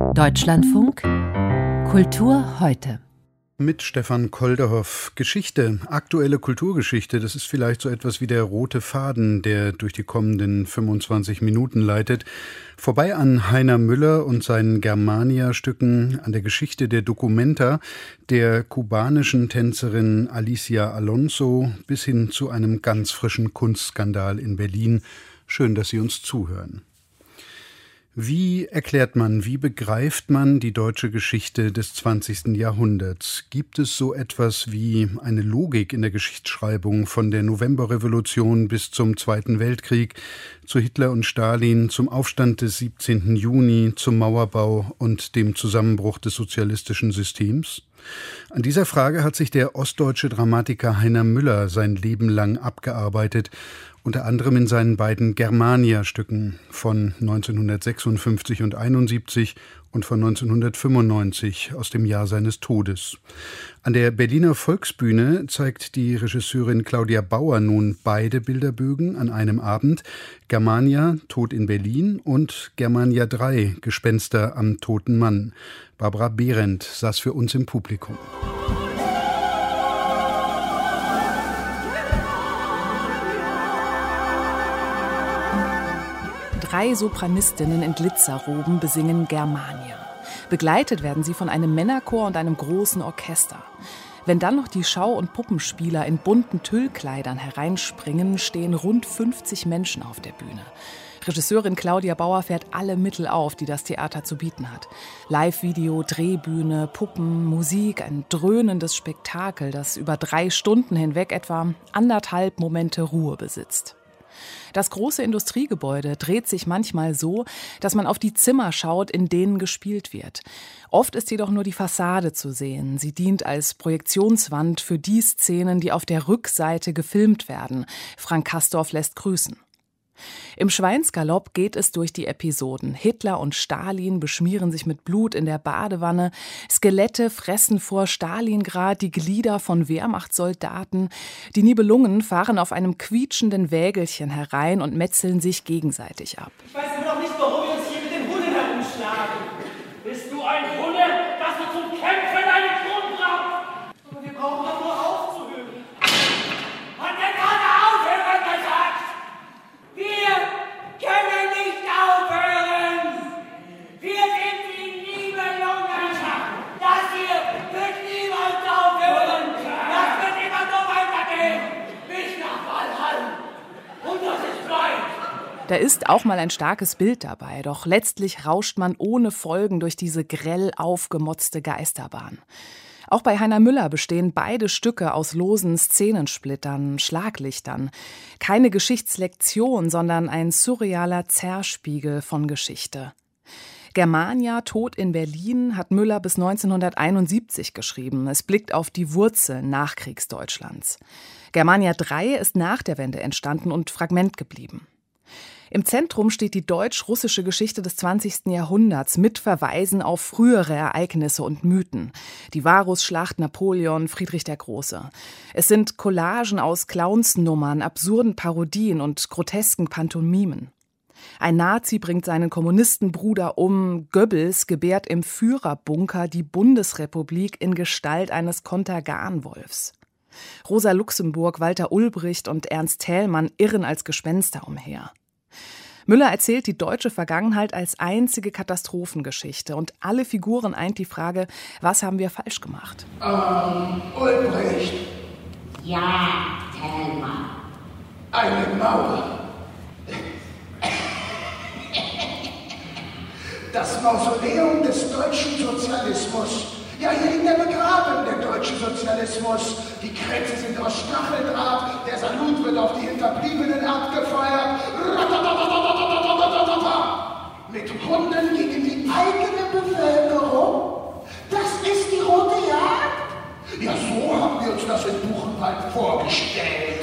Deutschlandfunk Kultur heute. Mit Stefan Kolderhoff. Geschichte, aktuelle Kulturgeschichte, das ist vielleicht so etwas wie der rote Faden, der durch die kommenden 25 Minuten leitet. Vorbei an Heiner Müller und seinen Germania-Stücken, an der Geschichte der Documenta, der kubanischen Tänzerin Alicia Alonso, bis hin zu einem ganz frischen Kunstskandal in Berlin. Schön, dass Sie uns zuhören. Wie erklärt man, wie begreift man die deutsche Geschichte des 20. Jahrhunderts? Gibt es so etwas wie eine Logik in der Geschichtsschreibung von der Novemberrevolution bis zum Zweiten Weltkrieg, zu Hitler und Stalin, zum Aufstand des 17. Juni, zum Mauerbau und dem Zusammenbruch des sozialistischen Systems? An dieser Frage hat sich der ostdeutsche Dramatiker Heiner Müller sein Leben lang abgearbeitet, unter anderem in seinen beiden Germania-Stücken von 1956 und 71 und von 1995 aus dem Jahr seines Todes. An der Berliner Volksbühne zeigt die Regisseurin Claudia Bauer nun beide Bilderbögen an einem Abend: Germania, Tod in Berlin, und Germania 3, Gespenster am toten Mann. Barbara Behrendt saß für uns im Publikum. Drei Sopranistinnen in Glitzerroben besingen Germania. Begleitet werden sie von einem Männerchor und einem großen Orchester. Wenn dann noch die Schau- und Puppenspieler in bunten Tüllkleidern hereinspringen, stehen rund 50 Menschen auf der Bühne. Regisseurin Claudia Bauer fährt alle Mittel auf, die das Theater zu bieten hat. Live-Video, Drehbühne, Puppen, Musik, ein dröhnendes Spektakel, das über 3 Stunden hinweg etwa 1,5 Momente Ruhe besitzt. Das große Industriegebäude dreht sich manchmal so, dass man auf die Zimmer schaut, in denen gespielt wird. Oft ist jedoch nur die Fassade zu sehen. Sie dient als Projektionswand für die Szenen, die auf der Rückseite gefilmt werden. Frank Castorf lässt grüßen. Im Schweinsgalopp geht es durch die Episoden. Hitler und Stalin beschmieren sich mit Blut in der Badewanne. Skelette fressen vor Stalingrad die Glieder von Wehrmachtssoldaten. Die Nibelungen fahren auf einem quietschenden Wägelchen herein und metzeln sich gegenseitig ab. Ich weiß immer noch nicht, warum wir uns hier mit den Hunden herumschlagen. Bist du ein Hunde, dass du zum Kämpfen einen Grund brauchst? Aber wir brauchen doch nur aufzuhören. Hat der gerade aufhören gesagt? Wir können nicht aufhören! Wir sind die Nibelungen! Das hier wird niemals aufhören! Das wird immer so weitergehen! Bis nach Valhalla! Und das ist weit! Da ist auch mal ein starkes Bild dabei, doch letztlich rauscht man ohne Folgen durch diese grell aufgemotzte Geisterbahn. Auch bei Heiner Müller bestehen beide Stücke aus losen Szenensplittern, Schlaglichtern. Keine Geschichtslektion, sondern ein surrealer Zerspiegel von Geschichte. Germania, Tod in Berlin hat Müller bis 1971 geschrieben. Es blickt auf die Wurzeln Nachkriegsdeutschlands. Germania 3 ist nach der Wende entstanden und Fragment geblieben. Im Zentrum steht die deutsch-russische Geschichte des 20. Jahrhunderts mit Verweisen auf frühere Ereignisse und Mythen. Die Varusschlacht, Napoleon, Friedrich der Große. Es sind Collagen aus Clownsnummern, absurden Parodien und grotesken Pantomimen. Ein Nazi bringt seinen Kommunistenbruder um. Goebbels gebärt im Führerbunker die Bundesrepublik in Gestalt eines Kontergan-Wolfs. Rosa Luxemburg, Walter Ulbricht und Ernst Thälmann irren als Gespenster umher. Müller erzählt die deutsche Vergangenheit als einzige Katastrophengeschichte. Und alle Figuren eint die Frage, was haben wir falsch gemacht? Ulbricht. Ja, Thälmann. Eine Mauer. Das Mausoleum des deutschen Sozialismus. Ja, hier liegt er begraben, der deutsche Sozialismus. Die Kränze sind aus Stacheldraht, der Salut wird auf die Hinterbliebenen abgefeuert. Mit Hunden gegen die eigene Bevölkerung. Das ist die rote Jagd? Ja, so haben wir uns das in Buchenwald vorgestellt.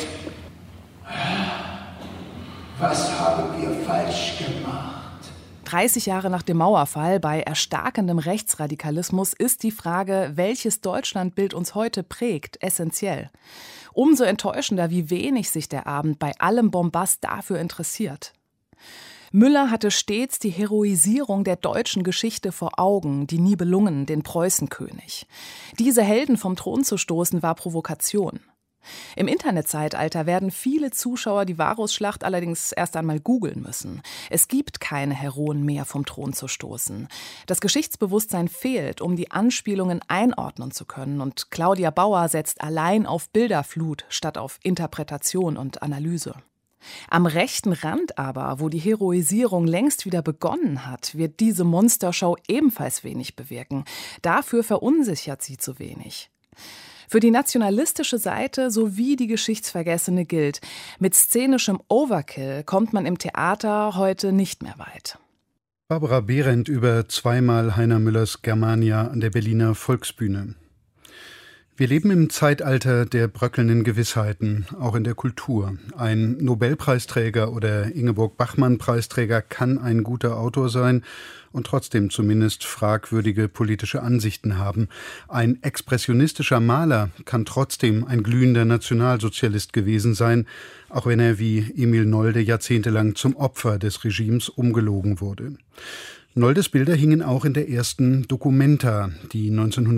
Was haben wir falsch gemacht? 30 Jahre nach dem Mauerfall, bei erstarkendem Rechtsradikalismus, ist die Frage, welches Deutschlandbild uns heute prägt, essentiell. Umso enttäuschender, wie wenig sich der Abend bei allem Bombast dafür interessiert. Müller hatte stets die Heroisierung der deutschen Geschichte vor Augen, die Nibelungen, den Preußenkönig. Diese Helden vom Thron zu stoßen, war Provokation. Im Internetzeitalter werden viele Zuschauer die Varusschlacht allerdings erst einmal googeln müssen. Es gibt keine Heroen mehr, vom Thron zu stoßen. Das Geschichtsbewusstsein fehlt, um die Anspielungen einordnen zu können. Und Claudia Bauer setzt allein auf Bilderflut statt auf Interpretation und Analyse. Am rechten Rand aber, wo die Heroisierung längst wieder begonnen hat, wird diese Monstershow ebenfalls wenig bewirken. Dafür verunsichert sie zu wenig. Für die nationalistische Seite sowie die Geschichtsvergessene gilt, mit szenischem Overkill kommt man im Theater heute nicht mehr weit. Barbara Behrendt über zweimal Heiner Müllers Germania an der Berliner Volksbühne. Wir leben im Zeitalter der bröckelnden Gewissheiten, auch in der Kultur. Ein Nobelpreisträger oder Ingeborg-Bachmann-Preisträger kann ein guter Autor sein und trotzdem zumindest fragwürdige politische Ansichten haben. Ein expressionistischer Maler kann trotzdem ein glühender Nationalsozialist gewesen sein, auch wenn er wie Emil Nolde jahrzehntelang zum Opfer des Regimes umgelogen wurde. Noldes Bilder hingen auch in der ersten Documenta, die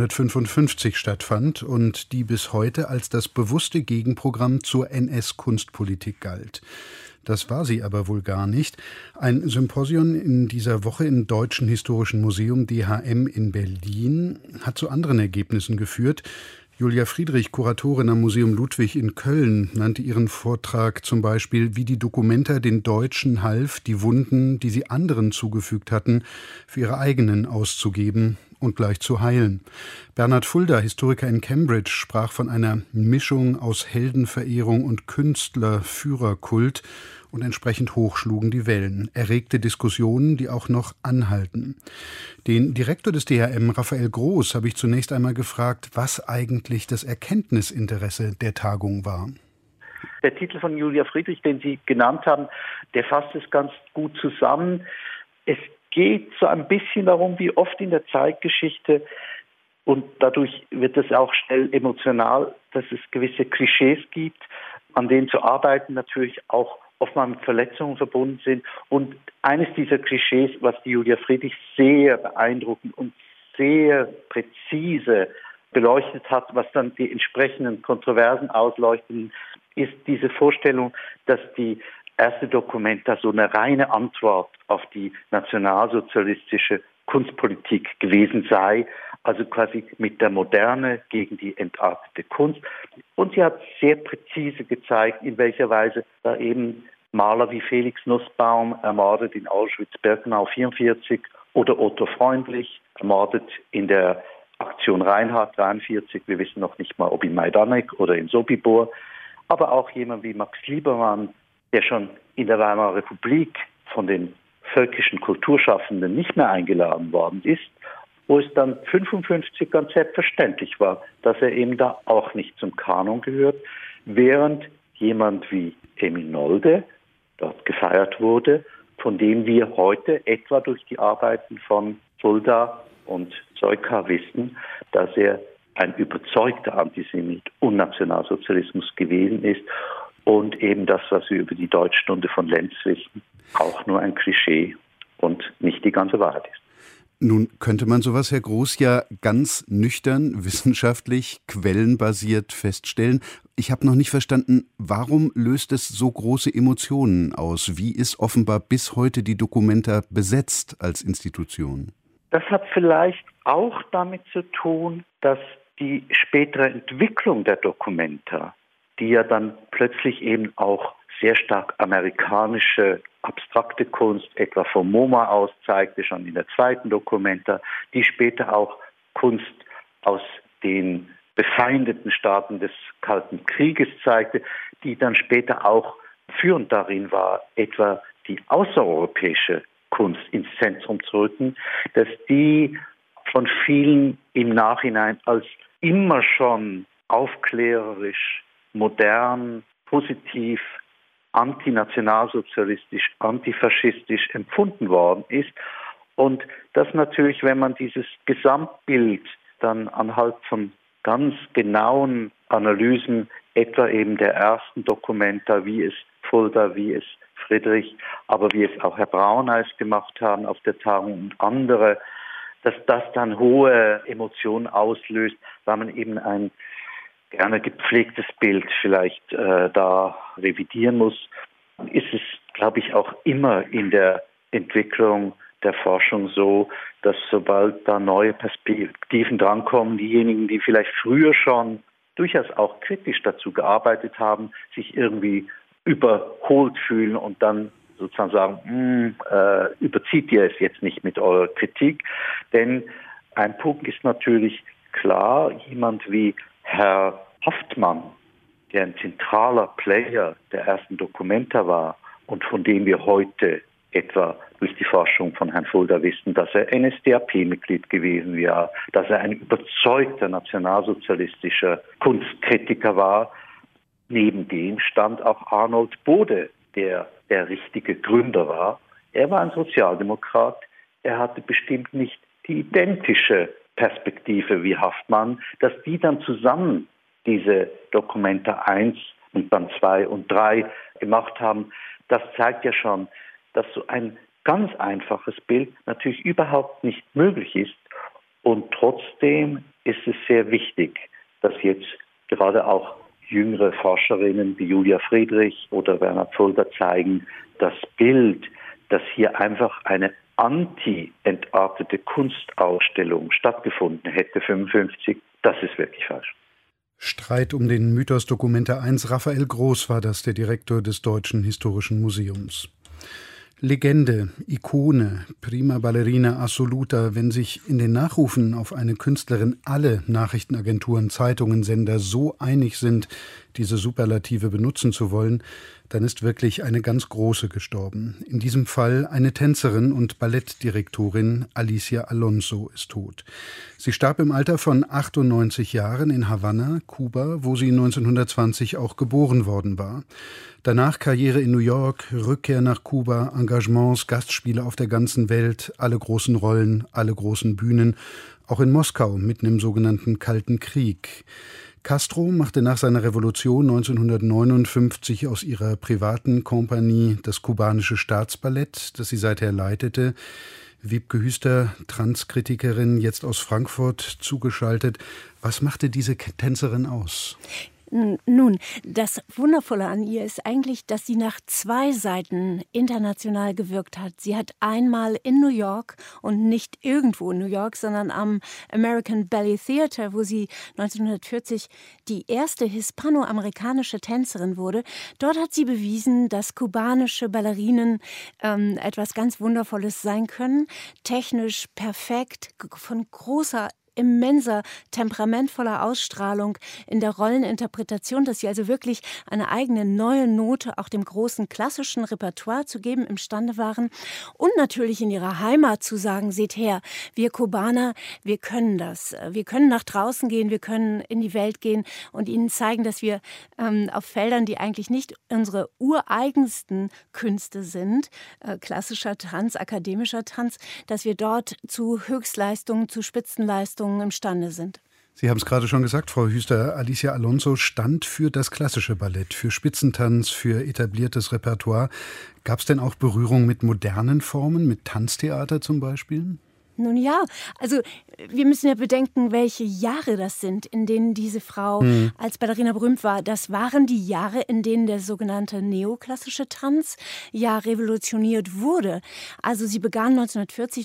1955 stattfand und die bis heute als das bewusste Gegenprogramm zur NS-Kunstpolitik galt. Das war sie aber wohl gar nicht. Ein Symposion in dieser Woche im Deutschen Historischen Museum DHM in Berlin hat zu anderen Ergebnissen geführt. Julia Friedrich, Kuratorin am Museum Ludwig in Köln, nannte ihren Vortrag zum Beispiel, wie die Documenta den Deutschen half, die Wunden, die sie anderen zugefügt hatten, für ihre eigenen auszugeben und gleich zu heilen. Bernhard Fulda, Historiker in Cambridge, sprach von einer Mischung aus Heldenverehrung und Künstler-Führerkult und entsprechend hoch schlugen die Wellen. Erregte Diskussionen, die auch noch anhalten. Den Direktor des DHM, Raphael Groß, habe ich zunächst einmal gefragt, was eigentlich das Erkenntnisinteresse der Tagung war. Der Titel von Julia Friedrich, den Sie genannt haben, der fasst es ganz gut zusammen. Es geht so ein bisschen darum, wie oft in der Zeitgeschichte, und dadurch wird es auch schnell emotional, dass es gewisse Klischees gibt, an denen zu arbeiten natürlich auch oftmals mit Verletzungen verbunden sind. Und eines dieser Klischees, was die Julia Friedrich sehr beeindruckend und sehr präzise beleuchtet hat, was dann die entsprechenden Kontroversen ausleuchten, ist diese Vorstellung, dass die erste Documenta so eine reine Antwort auf die nationalsozialistische Kunstpolitik gewesen sei, also quasi mit der Moderne gegen die entartete Kunst. Und sie hat sehr präzise gezeigt, in welcher Weise da eben Maler wie Felix Nussbaum, ermordet in Auschwitz-Birkenau 1944, oder Otto Freundlich, ermordet in der Aktion Reinhardt 1943, wir wissen noch nicht mal, ob in Majdanek oder in Sobibor, aber auch jemand wie Max Liebermann, der schon in der Weimarer Republik von den völkischen Kulturschaffenden nicht mehr eingeladen worden ist, wo es dann 1955 ganz selbstverständlich war, dass er eben da auch nicht zum Kanon gehört, während jemand wie Emil Nolde dort gefeiert wurde, von dem wir heute etwa durch die Arbeiten von Fulda und Seuka wissen, dass er ein überzeugter Antisemit und Nationalsozialismus gewesen ist und eben das, was wir über die Deutschstunde von Lenz wissen, auch nur ein Klischee und nicht die ganze Wahrheit ist. Nun könnte man sowas, Herr Groß, ja ganz nüchtern, wissenschaftlich, quellenbasiert feststellen. Ich habe noch nicht verstanden, warum löst es so große Emotionen aus? Wie ist offenbar bis heute die Documenta besetzt als Institution? Das hat vielleicht auch damit zu tun, dass die spätere Entwicklung der Documenta, die ja dann plötzlich eben auch sehr stark amerikanische abstrakte Kunst, etwa vom MoMA aus zeigte, schon in der zweiten Documenta, die später auch Kunst aus den befeindeten Staaten des Kalten Krieges zeigte, die dann später auch führend darin war, etwa die außereuropäische Kunst ins Zentrum zu rücken, dass die von vielen im Nachhinein als immer schon aufklärerisch, modern, positiv, antinationalsozialistisch, antifaschistisch empfunden worden ist. Und das natürlich, wenn man dieses Gesamtbild dann anhand von ganz genauen Analysen, etwa eben der ersten Documenta, wie es Fulda, wie es Friedrich, aber wie es auch Herr Brauneis gemacht haben auf der Tagung und andere, dass das dann hohe Emotionen auslöst, weil man eben ein gerne gepflegtes Bild vielleicht da revidieren muss, ist es, glaube ich, auch immer in der Entwicklung der Forschung so, dass sobald da neue Perspektiven drankommen, diejenigen, die vielleicht früher schon durchaus auch kritisch dazu gearbeitet haben, sich irgendwie überholt fühlen und dann sozusagen sagen, überzieht ihr es jetzt nicht mit eurer Kritik. Denn ein Punkt ist natürlich klar, jemand wie Herr Haftmann, der ein zentraler Player der ersten Documenta war und von dem wir heute etwa durch die Forschung von Herrn Fulda wissen, dass er NSDAP-Mitglied gewesen war, dass er ein überzeugter nationalsozialistischer Kunstkritiker war. Neben dem stand auch Arnold Bode, der richtige Gründer war. Er war ein Sozialdemokrat. Er hatte bestimmt nicht die identische Perspektive wie Haftmann, dass die dann zusammen diese Documenta 1 und dann 2 und 3 gemacht haben. Das zeigt ja schon, dass so ein ganz einfaches Bild natürlich überhaupt nicht möglich ist. Und trotzdem ist es sehr wichtig, dass jetzt gerade auch jüngere Forscherinnen wie Julia Friedrich oder Werner Fulda zeigen, das Bild, dass hier einfach eine anti-entartete Kunstausstellung stattgefunden hätte, 1955, das ist wirklich falsch. Streit um den Mythos Documenta 1. Raphael Groß war das, der Direktor des Deutschen Historischen Museums. Legende, Ikone, Prima Ballerina Assoluta, wenn sich in den Nachrufen auf eine Künstlerin alle Nachrichtenagenturen, Zeitungen, Sender so einig sind, diese Superlative benutzen zu wollen, dann ist wirklich eine ganz große gestorben. In diesem Fall eine Tänzerin und Ballettdirektorin, Alicia Alonso, ist tot. Sie starb im Alter von 98 Jahren in Havanna, Kuba, wo sie 1920 auch geboren worden war. Danach Karriere in New York, Rückkehr nach Kuba, Engagements, Gastspiele auf der ganzen Welt, alle großen Rollen, alle großen Bühnen, auch in Moskau, mitten im sogenannten Kalten Krieg. Castro machte nach seiner Revolution 1959 aus ihrer privaten Kompanie das kubanische Staatsballett, das sie seither leitete. Wiebke Hüster, Transkritikerin, jetzt aus Frankfurt zugeschaltet. Was machte diese Tänzerin aus? Nun, das Wundervolle an ihr ist eigentlich, dass sie nach 2 Seiten international gewirkt hat. Sie hat einmal in New York und nicht irgendwo in New York, sondern am American Ballet Theater, wo sie 1940 die erste hispanoamerikanische Tänzerin wurde. Dort hat sie bewiesen, dass kubanische Ballerinen etwas ganz Wundervolles sein können. Technisch perfekt, von großer immenser, temperamentvoller Ausstrahlung in der Rolleninterpretation, dass sie also wirklich eine eigene neue Note auch dem großen klassischen Repertoire zu geben imstande waren und natürlich in ihrer Heimat zu sagen, seht her, wir Kubaner, wir können das. Wir können nach draußen gehen, wir können in die Welt gehen und ihnen zeigen, dass wir auf Feldern, die eigentlich nicht unsere ureigensten Künste sind, klassischer Tanz, akademischer Tanz, dass wir dort zu Höchstleistungen, zu Spitzenleistungen imstande sind. Sie haben es gerade schon gesagt, Frau Hüster, Alicia Alonso stand für das klassische Ballett, für Spitzentanz, für etabliertes Repertoire. Gab es denn auch Berührung mit modernen Formen, mit Tanztheater zum Beispiel? Nun ja, also wir müssen ja bedenken, welche Jahre das sind, in denen diese Frau als Ballerina berühmt war. Das waren die Jahre, in denen der sogenannte neoklassische Tanz ja revolutioniert wurde. Also sie begann 1940,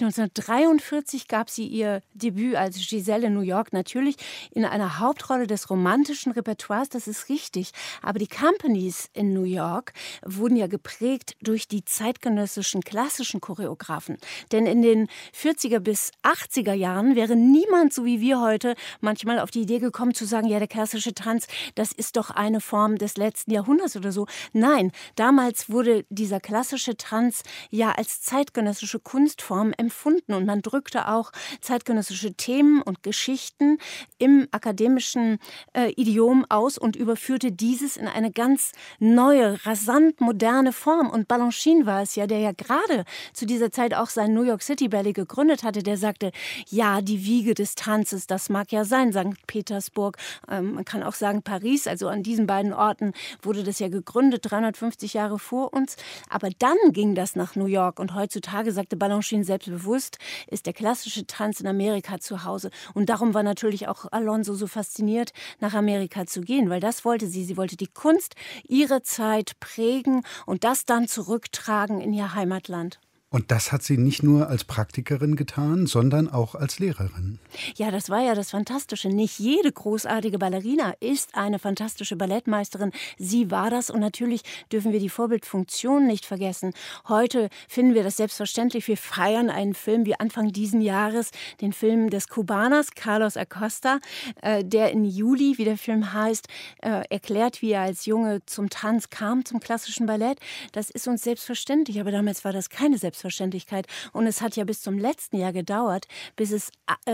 1943 gab sie ihr Debüt als Giselle in New York, natürlich in einer Hauptrolle des romantischen Repertoires, das ist richtig. Aber die Companies in New York wurden ja geprägt durch die zeitgenössischen klassischen Choreografen. Denn in den 40er bis 80er Jahren wäre niemand, so wie wir heute, manchmal auf die Idee gekommen zu sagen, ja, der klassische Tanz, das ist doch eine Form des letzten Jahrhunderts oder so. Nein, damals wurde dieser klassische Tanz ja als zeitgenössische Kunstform empfunden und man drückte auch zeitgenössische Themen und Geschichten im akademischen Idiom aus und überführte dieses in eine ganz neue, rasant moderne Form. Und Balanchine war es ja, der ja gerade zu dieser Zeit auch sein New York City Ballet gegründet hatte, der sagte, ja, die die Wiege des Tanzes. Das mag ja sein, St. Petersburg, man kann auch sagen Paris, also an diesen beiden Orten wurde das ja gegründet, 350 Jahre vor uns. Aber dann ging das nach New York und heutzutage, sagte Balanchine selbstbewusst, ist der klassische Tanz in Amerika zu Hause. Und darum war natürlich auch Alonso so fasziniert, nach Amerika zu gehen, weil das wollte sie. Sie wollte die Kunst, ihre Zeit prägen und das dann zurücktragen in ihr Heimatland. Und das hat sie nicht nur als Praktikerin getan, sondern auch als Lehrerin. Ja, das war ja das Fantastische. Nicht jede großartige Ballerina ist eine fantastische Ballettmeisterin. Sie war das und natürlich dürfen wir die Vorbildfunktion nicht vergessen. Heute finden wir das selbstverständlich. Wir feiern einen Film wie Anfang diesen Jahres, den Film des Kubaners Carlos Acosta, der im Juli, wie der Film heißt, erklärt, wie er als Junge zum Tanz kam, zum klassischen Ballett. Das ist uns selbstverständlich, aber damals war das keine Selbstverständlichkeit. Und es hat ja bis zum letzten Jahr gedauert, bis es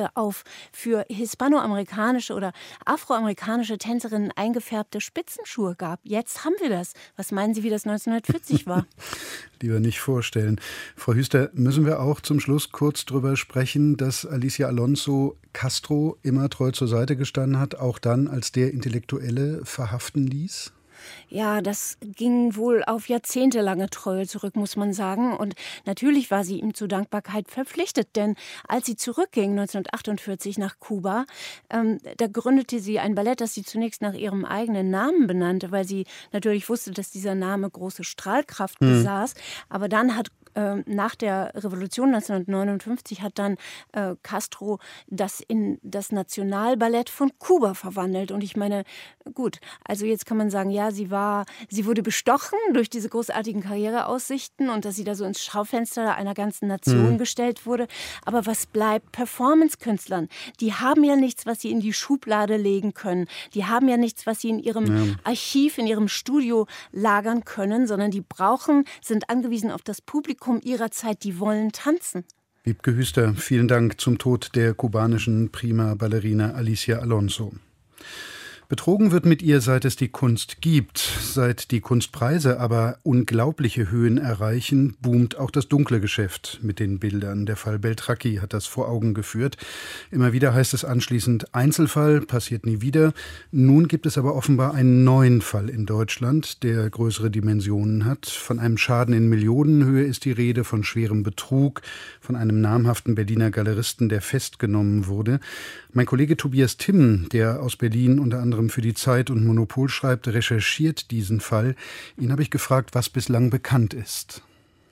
für hispanoamerikanische oder afroamerikanische Tänzerinnen eingefärbte Spitzenschuhe gab. Jetzt haben wir das. Was meinen Sie, wie das 1940 war? Lieber nicht vorstellen. Frau Hüster, müssen wir auch zum Schluss kurz drüber sprechen, dass Alicia Alonso Castro immer treu zur Seite gestanden hat, auch dann, als der Intellektuelle verhaften ließ? Ja, das ging wohl auf jahrzehntelange Treue zurück, muss man sagen. Und natürlich war sie ihm zur Dankbarkeit verpflichtet, denn als sie zurückging 1948 nach Kuba, da gründete sie ein Ballett, das sie zunächst nach ihrem eigenen Namen benannte, weil sie natürlich wusste, dass dieser Name große Strahlkraft besaß. Aber dann hat nach der Revolution 1959 hat dann Castro das in das Nationalballett von Kuba verwandelt. Und ich meine, gut, also jetzt kann man sagen, ja, sie wurde bestochen durch diese großartigen Karriereaussichten und dass sie da so ins Schaufenster einer ganzen Nation gestellt wurde. Aber was bleibt Performance-Künstlern? Die haben ja nichts, was sie in die Schublade legen können. Die haben ja nichts, was sie in ihrem Archiv, in ihrem Studio lagern können, sondern die sind angewiesen auf das Publikum ihrer Zeit, die wollen tanzen. Wiebke Hüster, vielen Dank zum Tod der kubanischen Prima-Ballerina Alicia Alonso. Betrogen wird mit ihr, seit es die Kunst gibt. Seit die Kunstpreise aber unglaubliche Höhen erreichen, boomt auch das dunkle Geschäft mit den Bildern. Der Fall Beltracchi hat das vor Augen geführt. Immer wieder heißt es anschließend Einzelfall, passiert nie wieder. Nun gibt es aber offenbar einen neuen Fall in Deutschland, der größere Dimensionen hat. Von einem Schaden in Millionenhöhe ist die Rede, von schwerem Betrug, von einem namhaften Berliner Galeristen, der festgenommen wurde. Mein Kollege Tobias Timm, der aus Berlin unter anderem für die Zeit und Monopol schreibt, recherchiert diesen Fall. Ihn habe ich gefragt, was bislang bekannt ist.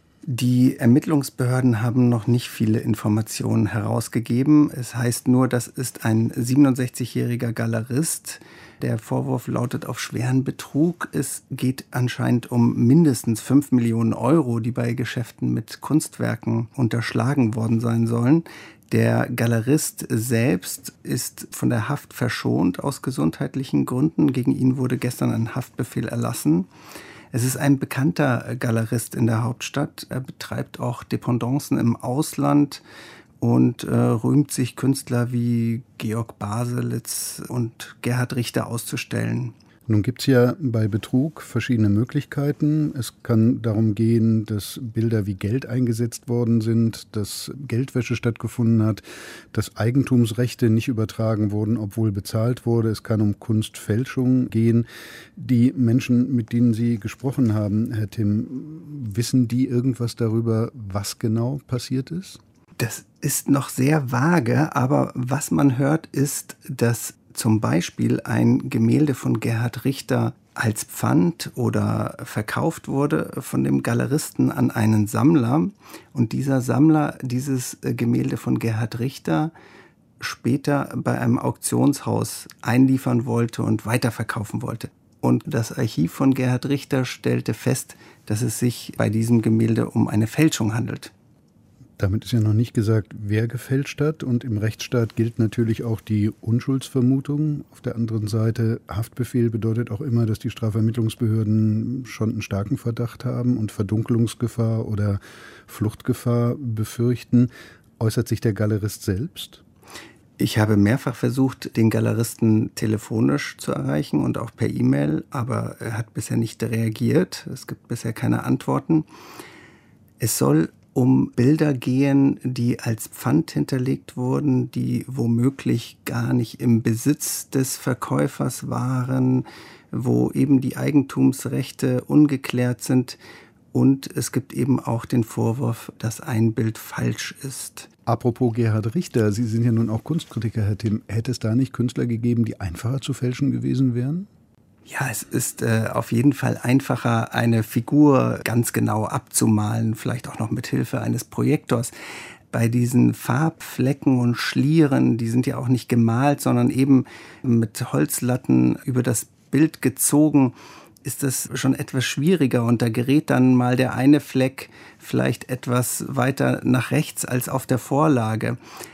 Die Ermittlungsbehörden haben noch nicht viele Informationen herausgegeben. Es heißt nur, das ist ein 67-jähriger Galerist. Der Vorwurf lautet auf schweren Betrug. Es geht anscheinend um mindestens 5 Millionen Euro, die bei Geschäften mit Kunstwerken unterschlagen worden sein sollen. Der Galerist selbst ist von der Haft verschont aus gesundheitlichen Gründen. Gegen ihn wurde gestern ein Haftbefehl erlassen. Es ist ein bekannter Galerist in der Hauptstadt. Er betreibt auch Dependancen im Ausland und rühmt sich, Künstler wie Georg Baselitz und Gerhard Richter auszustellen. Nun gibt es ja bei Betrug verschiedene Möglichkeiten. Es kann darum gehen, dass Bilder wie Geld eingesetzt worden sind, dass Geldwäsche stattgefunden hat, dass Eigentumsrechte nicht übertragen wurden, obwohl bezahlt wurde. Es kann um Kunstfälschung gehen. Die Menschen, mit denen Sie gesprochen haben, Herr Timm, wissen die irgendwas darüber, was genau passiert ist? Das ist noch sehr vage, aber was man hört, ist, dass zum Beispiel ein Gemälde von Gerhard Richter als Pfand oder verkauft wurde von dem Galeristen an einen Sammler und dieser Sammler dieses Gemälde von Gerhard Richter später bei einem Auktionshaus einliefern wollte und weiterverkaufen wollte. Und das Archiv von Gerhard Richter stellte fest, dass es sich bei diesem Gemälde um eine Fälschung handelt. Damit ist ja noch nicht gesagt, wer gefälscht hat. Und im Rechtsstaat gilt natürlich auch die Unschuldsvermutung. Auf der anderen Seite, Haftbefehl bedeutet auch immer, dass die Strafvermittlungsbehörden schon einen starken Verdacht haben und Verdunkelungsgefahr oder Fluchtgefahr befürchten. Äußert sich der Galerist selbst? Ich habe mehrfach versucht, den Galeristen telefonisch zu erreichen und auch per E-Mail, aber er hat bisher nicht reagiert. Es gibt bisher keine Antworten. Es soll um Bilder gehen, die als Pfand hinterlegt wurden, die womöglich gar nicht im Besitz des Verkäufers waren, wo eben die Eigentumsrechte ungeklärt sind. Und es gibt eben auch den Vorwurf, dass ein Bild falsch ist. Apropos Gerhard Richter, Sie sind ja nun auch Kunstkritiker, Herr Timm. Hätte es da nicht Künstler gegeben, die einfacher zu fälschen gewesen wären? Ja, es ist auf jeden Fall einfacher, eine Figur ganz genau abzumalen, vielleicht auch noch mit Hilfe eines Projektors. Bei diesen Farbflecken und Schlieren, die sind ja auch nicht gemalt, sondern eben mit Holzlatten über das Bild gezogen, ist das schon etwas schwieriger. Und da gerät dann mal der eine Fleck vielleicht etwas weiter nach rechts als auf der Vorlage.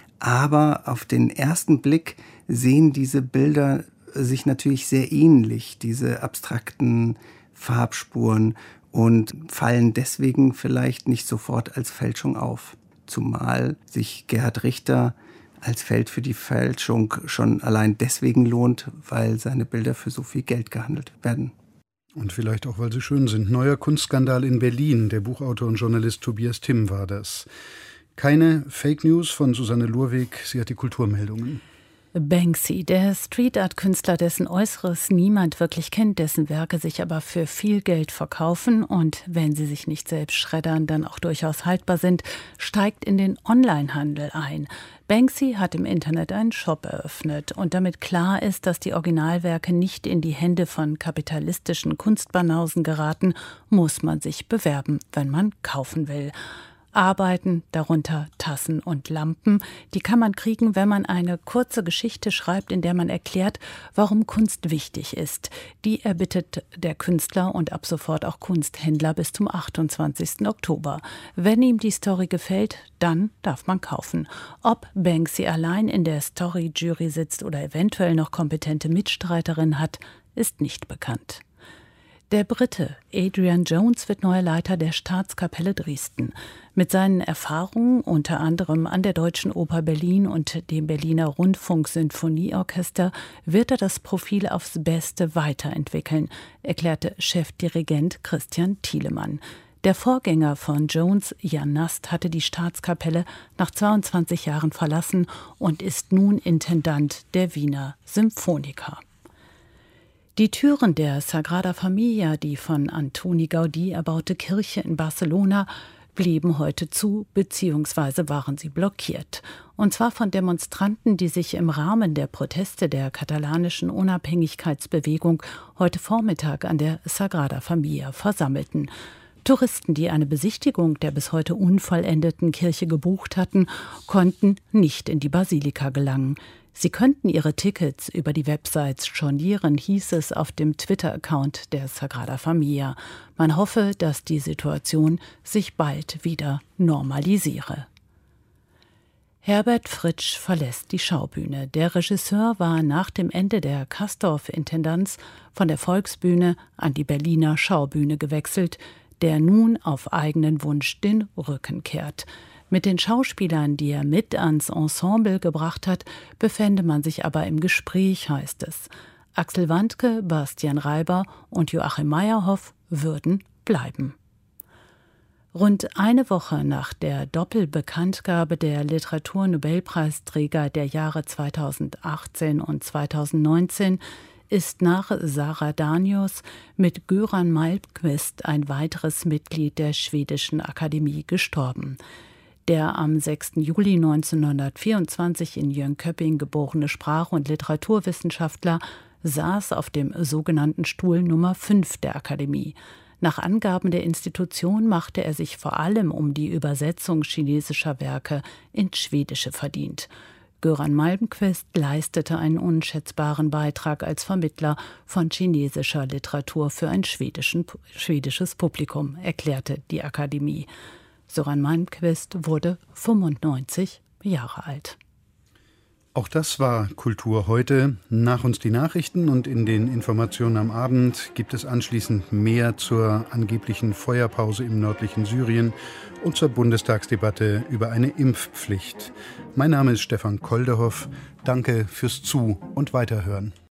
Aber auf den ersten Blick sehen diese Bilder sich natürlich sehr ähnlich, diese abstrakten Farbspuren, und fallen deswegen vielleicht nicht sofort als Fälschung auf. Zumal sich Gerhard Richter als Feld für die Fälschung schon allein deswegen lohnt, weil seine Bilder für so viel Geld gehandelt werden. Und vielleicht auch, weil sie schön sind. Neuer Kunstskandal in Berlin. Der Buchautor und Journalist Tobias Timm war das. Keine Fake News von Susanne Lurwig. Sie hat die Kulturmeldungen. Banksy, der Street-Art-Künstler, dessen Äußeres niemand wirklich kennt, dessen Werke sich aber für viel Geld verkaufen und, wenn sie sich nicht selbst schreddern, dann auch durchaus haltbar sind, steigt in den Onlinehandel ein. Banksy hat im Internet einen Shop eröffnet, und damit klar ist, dass die Originalwerke nicht in die Hände von kapitalistischen Kunstbanausen geraten, muss man sich bewerben, wenn man kaufen will. Arbeiten, darunter Tassen und Lampen, die kann man kriegen, wenn man eine kurze Geschichte schreibt, in der man erklärt, warum Kunst wichtig ist. Die erbittet der Künstler und ab sofort auch Kunsthändler bis zum 28. Oktober. Wenn ihm die Story gefällt, dann darf man kaufen. Ob Banksy allein in der Story-Jury sitzt oder eventuell noch kompetente Mitstreiterin hat, ist nicht bekannt. Der Brite Adrian Jones wird neuer Leiter der Staatskapelle Dresden. Mit seinen Erfahrungen unter anderem an der Deutschen Oper Berlin und dem Berliner Rundfunk-Sinfonieorchester wird er das Profil aufs Beste weiterentwickeln, erklärte Chefdirigent Christian Thielemann. Der Vorgänger von Jones, Jan Nast, hatte die Staatskapelle nach 22 Jahren verlassen und ist nun Intendant der Wiener Symphoniker. Die Türen der Sagrada Familia, die von Antoni Gaudí erbaute Kirche in Barcelona, blieben heute zu bzw. waren sie blockiert. Und zwar von Demonstranten, die sich im Rahmen der Proteste der katalanischen Unabhängigkeitsbewegung heute Vormittag an der Sagrada Familia versammelten. Touristen, die eine Besichtigung der bis heute unvollendeten Kirche gebucht hatten, konnten nicht in die Basilika gelangen. Sie könnten ihre Tickets über die Websites stornieren, hieß es auf dem Twitter-Account der Sagrada Familia. Man hoffe, dass die Situation sich bald wieder normalisiere. Herbert Fritsch verlässt die Schaubühne. Der Regisseur war nach dem Ende der Castorf-Intendanz von der Volksbühne an die Berliner Schaubühne gewechselt, der nun auf eigenen Wunsch den Rücken kehrt. Mit den Schauspielern, die er mit ans Ensemble gebracht hat, befände man sich aber im Gespräch, heißt es. Axel Wandke, Bastian Reiber und Joachim Meyerhoff würden bleiben. Rund eine Woche nach der Doppelbekanntgabe der Literaturnobelpreisträger der Jahre 2018 und 2019 ist nach Sara Danius mit Göran Malmqvist ein weiteres Mitglied der Schwedischen Akademie gestorben. Der am 6. Juli 1924 in Jönköping geborene Sprach- und Literaturwissenschaftler saß auf dem sogenannten Stuhl Nummer 5 der Akademie. Nach Angaben der Institution machte er sich vor allem um die Übersetzung chinesischer Werke ins Schwedische verdient. Göran Malmqvist leistete einen unschätzbaren Beitrag als Vermittler von chinesischer Literatur für ein schwedisches Publikum, erklärte die Akademie. Göran Malmqvist wurde 95 Jahre alt. Auch das war Kultur heute. Nach uns die Nachrichten, und in den Informationen am Abend gibt es anschließend mehr zur angeblichen Feuerpause im nördlichen Syrien und zur Bundestagsdebatte über eine Impfpflicht. Mein Name ist Stefan Koldehoff. Danke fürs Zu- und Weiterhören.